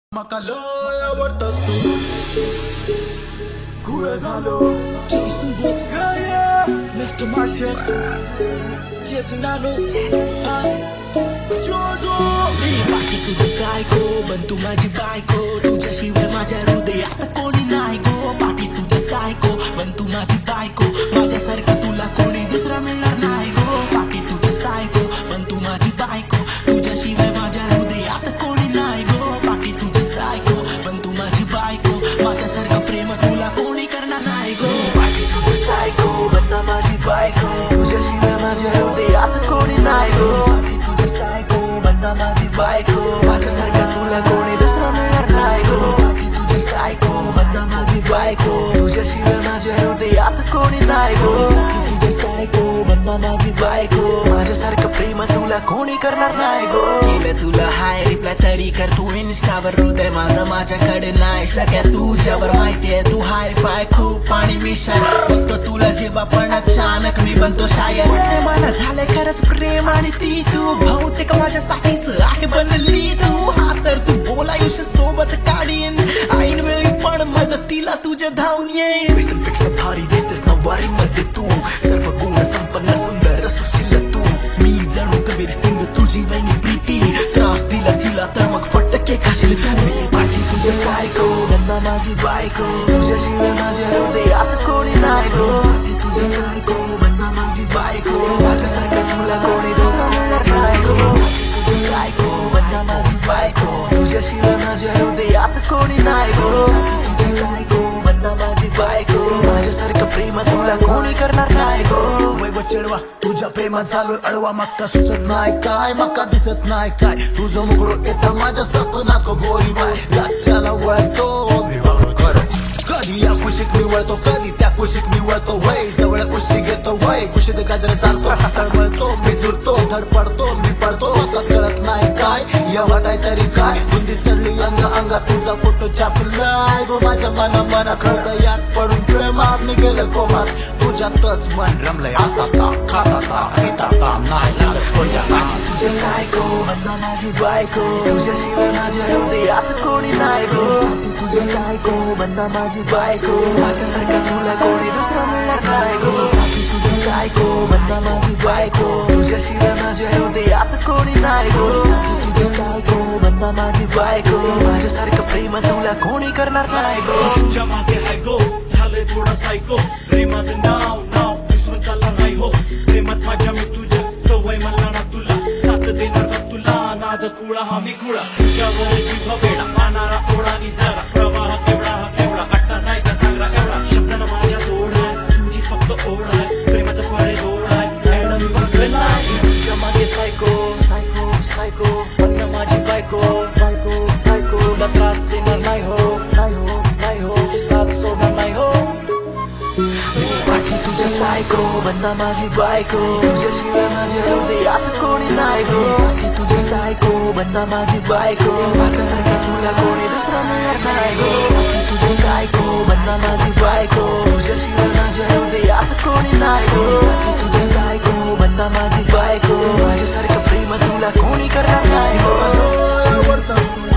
Maka lay आवडतास तू खुळ झालो सोबत गाया Mr. Martian Jeffinaनो जोजो मी बाकी तुझं सायको बन तू माझी बायको तुझ्याशिवाय माझ्या हृदयात कोणी नाही गो बाकी तुझं सायको बन तू माझी बायको माझ्यासारखं तुला कोणी दुसरा मिळणार नाही गो बाकी तुझं सायको बन तू माझी बायको तुझ्याशिवाय माझ्या हृदयात कोणी नाही गो बाकी तुझं सायको बन तू माझी बायको माझ्यासारखं प्रेम तुला कोणी करणार नाही गो बाकी तुझं सायको बन माझी बायको तुझ्याशिवाय माझ्या हृदयात कोणी नाही गो बाकी तुझं सायको बन माझी बायको माझ्यासारखं तुला कोणी दुसरा मिळणार नाही गो बाकी तुझं सायको बन माझी बायको तुझ्याशिवाय माझ्या हृदयात कोणी नाही गो बाकी तुझं सायको बन माझी बायको माझ्यासारखं प्रेम तुला कोणी करणार नाही गो केलं तुला हाय रिप्लाय तरी कर तू इन्स्टावर हृदय माझं माझ्याकडे नाही सगळ्या तुझ्यावर माहितीये तू हाय फाय खूप आणि मिशन फक्त तुला जेव्हा पण अचानक मी बनतो शायर मला झालंय खरंच प्रेम आणि ती तू बहुतेक माझ्या साठीच आहे बनली तू हा तर तू बोल आयुष्य सोबत काढीन ऐन वेळी पण मदतीला तुझ्या धावून येईन पेक्षा भारी दिसतेस नववारी मध्ये तू सर्व गुण संपन्न सुंदर सुशील तू मी जणू कबीर सिंग तुझी वहिनी प्रीती त्रास दिला सिला तर मग फटके खाशील तू मी पाठी तुझ्या सायको बंदा माझी बायको तुझ्याशिवाय माझ्या हृदयात कोणी नाही गो पाठी तुझ्या सायको बंदा माझी बायको माझ्यासारखं तुला कोणी दुसरा मिळणार नाही गो पाठी तुझ्या सायको बंदा माझी बायको तुझ्याशिवाय माझ्या हृदयात कोणी नाही गो पाठी तुझ्या सायको बंदा माझी बायको माझ्यासारखं प्रेम तुला कोणी करणार नाही गो वैव चढवा तुझ्या प्रेमात चालू अडवा मक्का सुचत नाही काय मक्का दिसत नाही काय तुझं मुगडो येता माझ्या सपनात गोरी बाय राज्याला वळतो मी वागतो खरंच कधी या कुशीत मी वळतो कधी त्या कुशीत मी वळतो वय जवळ कुशी घेतो वय कुशीत काजर चालतो तळमळतो मी झुरतो धडपडतो मी पडतो आता कळत नाही काय या वाटाय तरी काय बुंदी चढली अंग अंगात तुझा फोटो छापलाय गो माझ्या मना हृदयात पडून प्रेमात मी गेलं कोमात तुझ्यातच मन रमलंय आता खाता नाही लागत तुझ्या सायको बंदा माझी बायको तुझ्याशिवाय माझ्या हृदयात कोणी नाही गो तुझ्या सायको बंदा माझी बायको माझ्यासारखं तुला कोणी दुसरा मिळणार नाही गो तुझ्या सायको बंदा माझी बायको तुझ्याशिवाय माझ्या हृदयात कोणी नाही गो तुझ्या सायको बंदा माझी बायको माझ्यासारखं प्रेम तुला कोणी करणार नाही गो तुझ्या मागे हाय गो झालंय थोडा सायको प्रेमाचं नाव विसरून चालला नाही हो प्रेमात माझ्या मी तुझ्या सवय मला ना तुला साथ देणार का तुला नाद कुळा हा मी कुळा तुझ्यावर जीव वेडा पाणारा ओढा नि जरा प्रवाह केवढा अट्टा नाही का सांगरा एवढा शब्दाला माझ्या जोड आहे तुझी फक्त ओढ आहे प्रेमाचं फळे जोड आहे ऍडम बघला तुझ्या मागे सायको बंदा माझी बायको तुला त्रास देणार नाही हो तुझी साथ सोडणार नाही हो बाकी तुझ्या सायको बंदा माझी बायको तुझ्याशिवाय माझ्या हृदयात कोणी नाही गो बाकी तुझ्या सायको बंदा माझी बायको माझ्यासारखं तुला कोणी दुसरा मिळणार नाही गो बाकी तुझ्या सायको बंदा माझी बायको तुझ्याशिवाय माझ्या हृदयात कोणी नाही गो बाकी तुझ्या सायको बंदा माझी बायको माझ्यासारखं प्रेम तुला कोणी करणार नाही गो